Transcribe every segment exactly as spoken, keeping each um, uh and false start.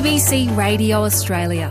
B C Radio Australia.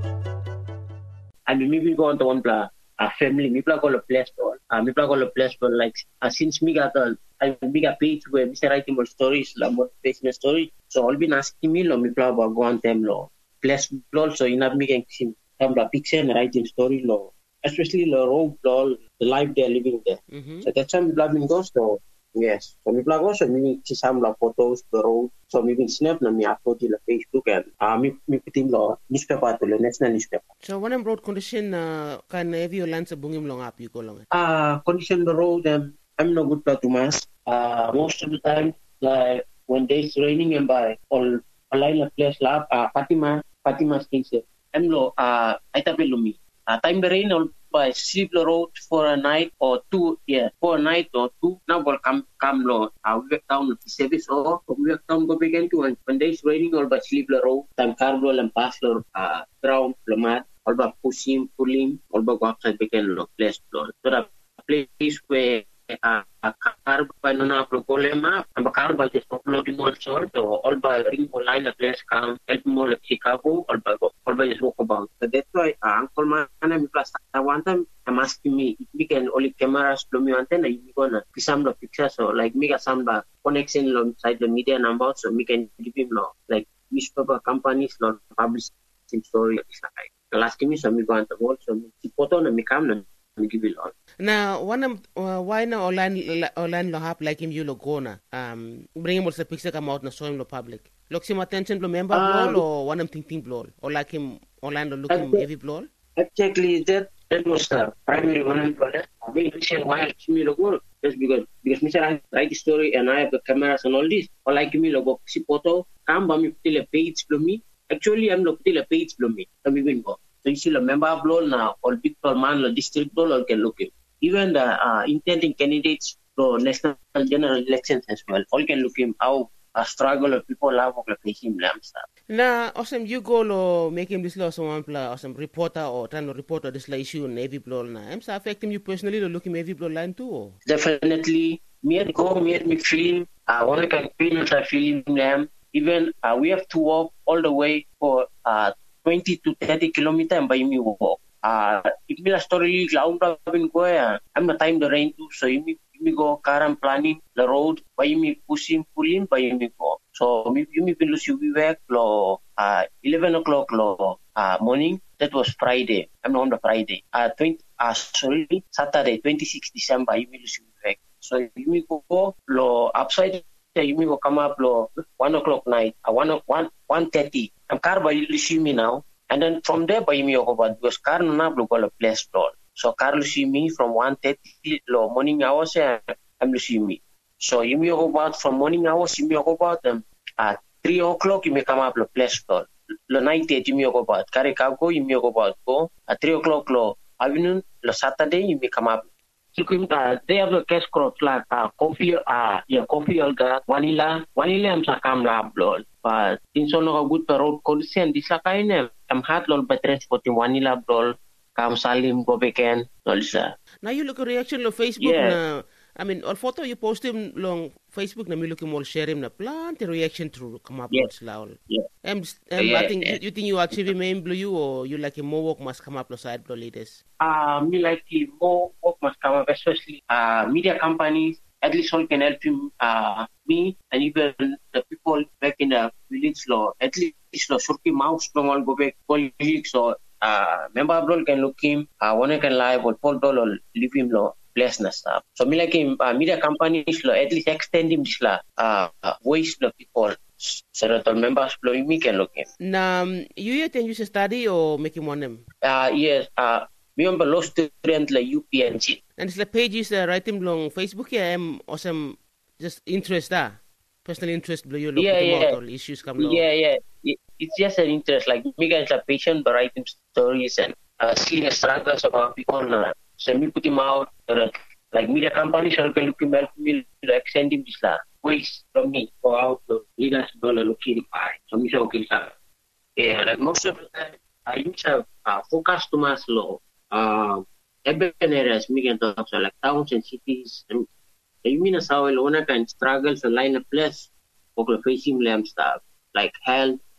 And maybe go on to one plan. A family, me play call a place ball. Uh, me play call a place ball. Like uh, since me got a, I me got page where me start writing more stories, like motivational story. So all been asking me, lo me play about go on them lo place ball. So you have me getting some some picture and writing story lo, especially the road ball, the life they're living there. Mm-hmm. So that's why me play go. So yes, so me play go. So me see some la photos the road. So me been snap na me upload in the Facebook and uh me me put in lo newspaper to the national newspaper. So when I'm road condition uh, kan heavy land sa bungim long up you go long. Uh condition the road um, I'm not good to mass. Uh most of the time like when it's raining and by all line of place lab uh Fatima Fatima station. I'm lo uh I tapilumi. Uh time the rain all by sleep the road for a night or two, yeah, for a night or two. Now will come come low. Uh, we work down the service or we work down go back into and when it's raining all by sleep the road. Time carbo and pass the uh ground the mat, all by pushing, pulling, all by go outside back and low place floor. So the place where uh car by no na problema, and the car by just uploading also, so all by ring line the place come help more like Chicago, all by all by just walk about. So that's why uh, Uncle Man and plus I want them I'm asking me if we can only cameras from me antenna you gonna some the pictures so like make a some the connection alongside the media number so we can give him no like newspaper companies not publishing story like the last time so me go on the wall so me photo na me come na give it all. Now, one of uh, why now online online lo hap like him you lo gona um bring him also picture come out na show him lo public. Look him attention lo member um, blow or one of thinking blow or like him online lo look him heavy blow. Actually, that that was the primary one. But I mean, why I me logo just because because Mister I write the story and I have the cameras and all this. Or like me logo si photo come ba me put a page below me. Actually, I'm not put a page below me. So we will go. So you see the member blow now or big man or district blow or can look it. Even the uh, intending candidates for national general elections as well. All can look him how a struggle of people have of like him stuff. Na awesome you go lo make him this law someone pla awesome reporter or trying to report or this la issue navy blow na. Am sa affecting you personally to look him heavy blow line too? Or? Definitely. Me and go me and me feeling uh one can feel I feeling them. Even uh, we have to walk all the way for uh twenty to thirty kilometers and by me walk. Uh if me la story ground been go I'm the time the rain too so you me me go car and planning the road by me pushing pulling by me go. So me you me lose you back lo uh eleven o'clock lo uh morning. That was Friday. I'm on the Friday. Uh twenty uh sorry Saturday twenty sixth December you me lose you back. So you me go lo upside you me go come up lo one o'clock night uh one one one thirty. I'm car by you see me now. And then from there by me go because car na go a place floor. So car see me from one thirty lo morning hours and I'm see me. So you may go about from morning hours you may go about them at three o'clock you may come up lo place floor. Lo night you may go about carry cargo you may go about go at three o'clock lo afternoon lo Saturday you may come up. So uh, they have the cash crops like uh, coffee, uh, yeah, coffee, alga, vanilla, vanilla, I'm sakam lab lol. But in so no good per road policy and this kind I'm hard lol by transporting vanilla lol, kam salim go weekend lol sa. Now you look at reaction on Facebook yeah. na. I mean, all photo you post him long Facebook na me look him all share him na plant the reaction through come up with loud. Yeah. Um, um, yeah, I think yeah. you, you think you achieve main blue you or you like a more work must come up the side blue leaders? Uh me like the more work must come up, especially uh media companies. At least all can help him, uh, me and even the people back in the village law. At least the shorty mouse don't all go back colleagues or uh member bro can look him. Uh one can live or Paul or leave him law. Na stuff. So me like him uh, media companies lo at least extend him this la uh, uh voice the people so that all members lo me can look him. Na um, you yet and you study or make him one them? Uh yes, uh me on the law student la U P N C. And it's the pages uh, write him long Facebook yeah am awesome just interest da personal interest blow you look yeah, yeah. all issues come long. Yeah, yeah. It, it's just an interest like me guys are patient by writing stories and uh seeing the struggles of our people uh, so me put him out uh, like media companies are going to help me to extend him this la ways from me go out to leaders dollar looking by so me say okay sir. Yeah, like most of the time I use a uh, focus to my slow uh urban areas me can talk so like towns and cities and you mean as how one can struggle to line a place for facing them stuff like health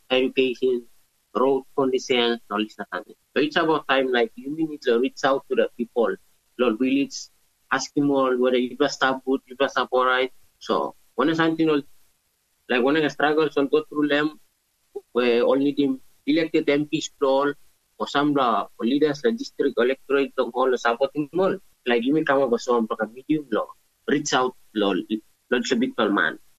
education, road conditions, all this kind of thing. So it's about time like you need to reach out to the people. Lord village, ask him all whether you must stop good, you must stop all right. So when something like when I struggle, so go through them, where only the elected M Ps all or some the leaders, the district electorate, all the supporting all. Like you may come up with some medium law, reach out, Lord, Lord, a big man.